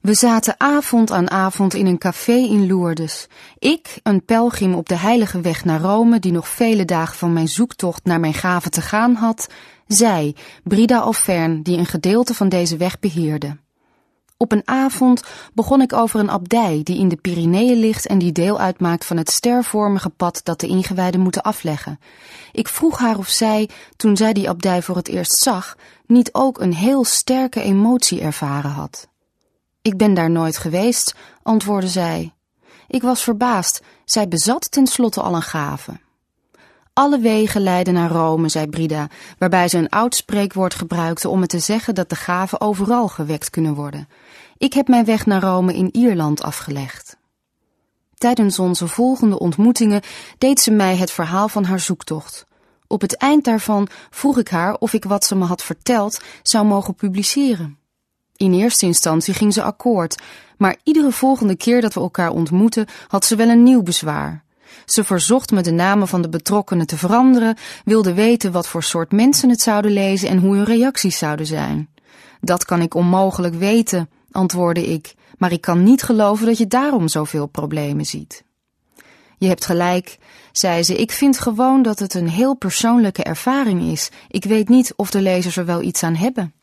We zaten avond aan avond in een café in Lourdes. Ik, een pelgrim op de heilige weg naar Rome, die nog vele dagen van mijn zoektocht naar mijn gave te gaan had. Zij, Brida Alverne, die een gedeelte van deze weg beheerde. Op een avond begon ik over een abdij die in de Pyreneeën ligt en die deel uitmaakt van het stervormige pad dat de ingewijden moeten afleggen. Ik vroeg haar of zij, toen zij die abdij voor het eerst zag, niet ook een heel sterke emotie ervaren had. Ik ben daar nooit geweest, antwoordde zij. Ik was verbaasd, zij bezat tenslotte al een gave. Alle wegen leiden naar Rome, zei Brida, waarbij ze een oud spreekwoord gebruikte om het te zeggen dat de gaven overal gewekt kunnen worden. Ik heb mijn weg naar Rome in Ierland afgelegd. Tijdens onze volgende ontmoetingen deed ze mij het verhaal van haar zoektocht. Op het eind daarvan vroeg ik haar of ik wat ze me had verteld zou mogen publiceren. In eerste instantie ging ze akkoord, maar iedere volgende keer dat we elkaar ontmoetten had ze wel een nieuw bezwaar. Ze verzocht me de namen van de betrokkenen te veranderen, wilde weten wat voor soort mensen het zouden lezen en hoe hun reacties zouden zijn. Dat kan ik onmogelijk weten, antwoordde ik, maar ik kan niet geloven dat je daarom zoveel problemen ziet. Je hebt gelijk, zei ze, ik vind gewoon dat het een heel persoonlijke ervaring is. Ik weet niet of de lezers er wel iets aan hebben.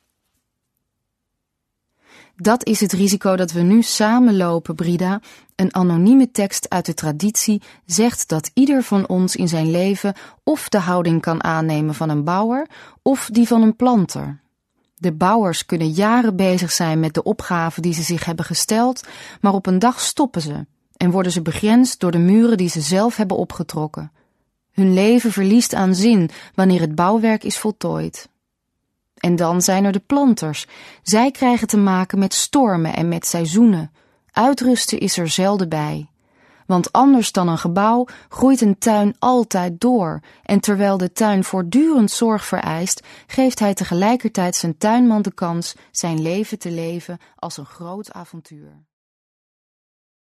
Dat is het risico dat we nu samen lopen, Brida. Een anonieme tekst uit de traditie zegt dat ieder van ons in zijn leven of de houding kan aannemen van een bouwer of die van een planter. De bouwers kunnen jaren bezig zijn met de opgave die ze zich hebben gesteld, maar op een dag stoppen ze en worden ze begrensd door de muren die ze zelf hebben opgetrokken. Hun leven verliest aan zin wanneer het bouwwerk is voltooid. En dan zijn er de planters. Zij krijgen te maken met stormen en met seizoenen. Uitrusten is er zelden bij. Want anders dan een gebouw groeit een tuin altijd door. En terwijl de tuin voortdurend zorg vereist, geeft hij tegelijkertijd zijn tuinman de kans zijn leven te leven als een groot avontuur.